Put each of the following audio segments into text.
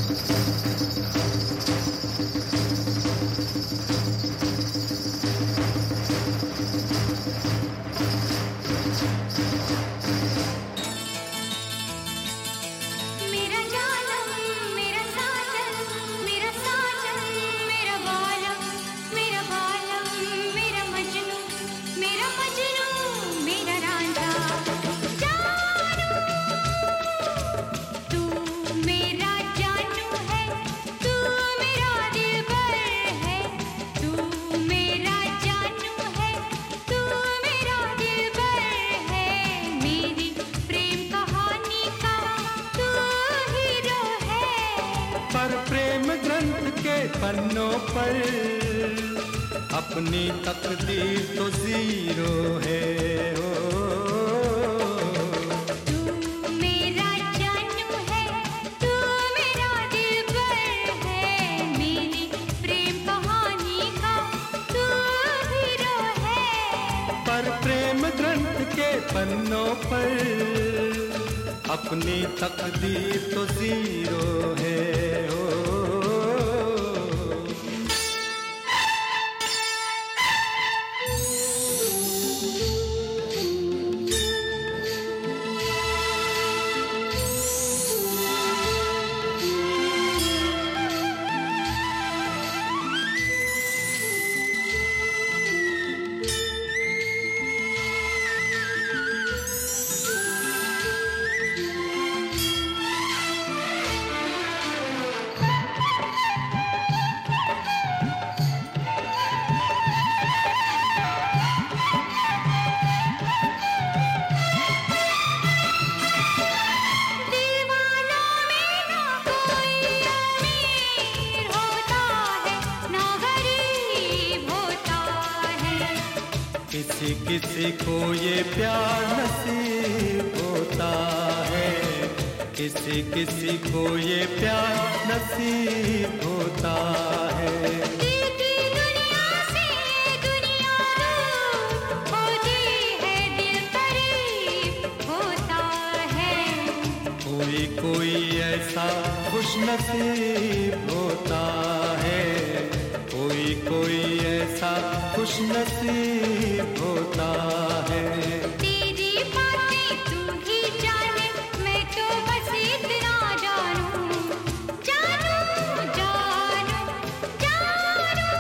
पन्नों पर अपनी तकदीर तो जीरो है। तू मेरा जानू है, तू मेरा दिलबर है, मेरी प्रेम कहानी का तू हीरो है। पर प्रेम ग्रंथ के पन्नों पर अपनी तकदीर तो जीरो है। किसी किसी को ये प्यार नसीब होता है, किसी किसी को ये प्यार नसीब होता है। दुनिया से दुनिया दूर होती है, दिल करीब होता है। कोई कोई ऐसा खुश नसीब होता है, कोई कोई ऐसा खुश नसीब होता है। तेरी बातें तू ही जाने, मैं तो बस इतना जानूं, जानूं जानूं जानूं।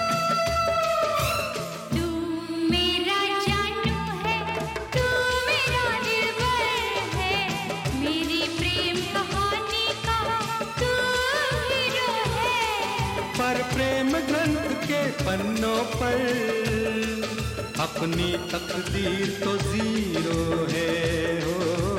तू मेरा जानू है, तू मेरा दिलबर है, मेरी प्रेम कहानी का तू हीरो है। पर प्रेम ग्रंथ के पन्नों पर अपनी तकदीर तो जीरो है।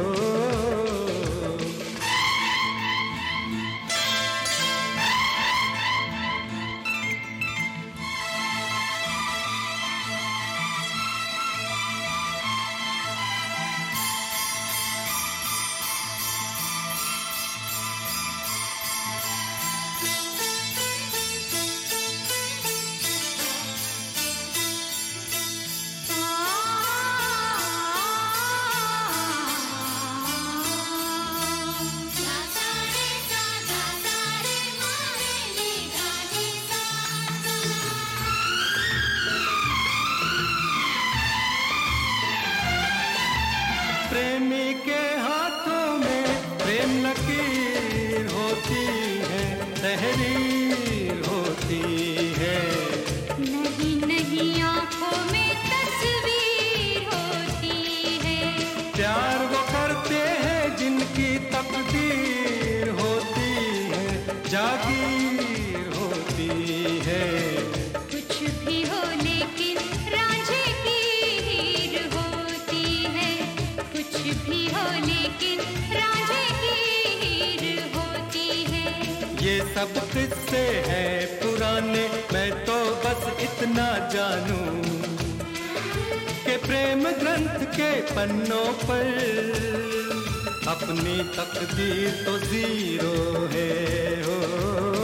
प्रेमी के हाथों में प्रेम लकीर होती है, तहरीर होती है। नहीं नहीं आंखों में तस्वीर होती है। प्यार वो करते हैं जिनकी तकदीर होती है, जागीर होती है। कुछ भी हो लेकिन रांझे की हीर होती है, कुछ भी हो लेकिन रांझे की हीर होती है। ये सब किस्से हैं पुराने, मैं तो बस इतना जानूं कि प्रेम ग्रंथ के पन्नों पर अपनी तकदीर तो जीरो है।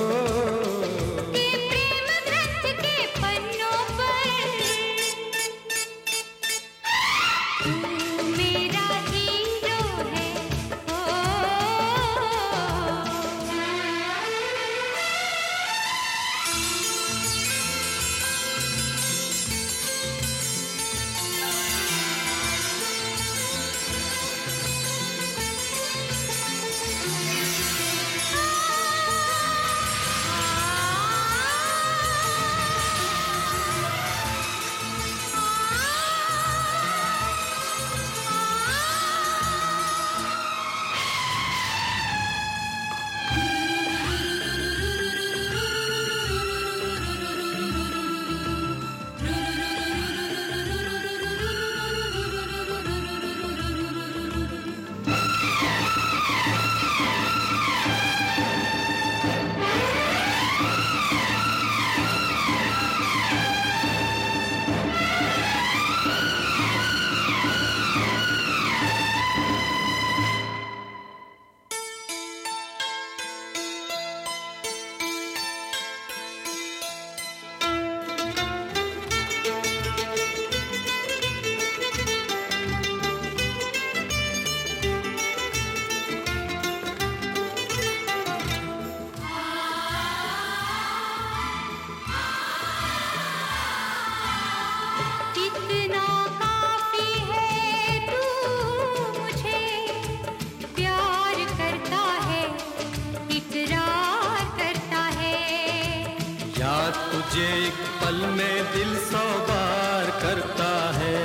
तुझे एक पल में दिल 100 बार करता है।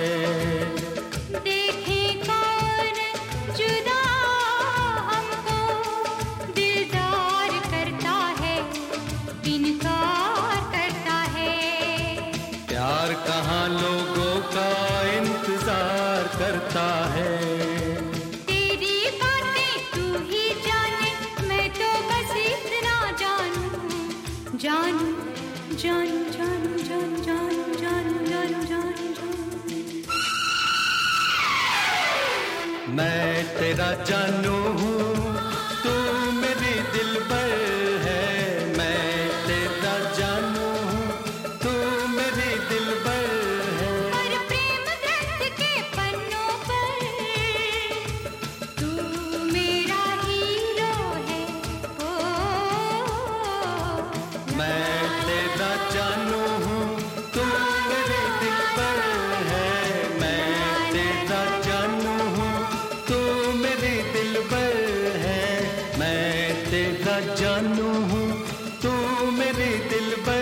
देखे कौन जुदा हमको दिलदार करता है, इनकार करता है। प्यार कहाँ लोगों का इंतजार करता है। तेरी बातें तू ही जाने, मैं तो बस इतना जानूं, जानूं, जानूं, जानूं, जानूं, जानूं, जानूं, जानूं, जानूं। मैं तेरा जानू हूँ, तू मेरी दिलबर है। मैं तेरा जानू हूँ, तू मेरी दिलबर है। पर प्रेम ग्रंथ के पन्नों पर तू मेरा हीरो है। ओ, मैं तेरा जानू हूँ, तू मेरी दिलबर है। मैं तेरा जानू हूँ, तू मेरी दिलबर है। मैं तेरा जानू हूँ, तू मेरी दिलबर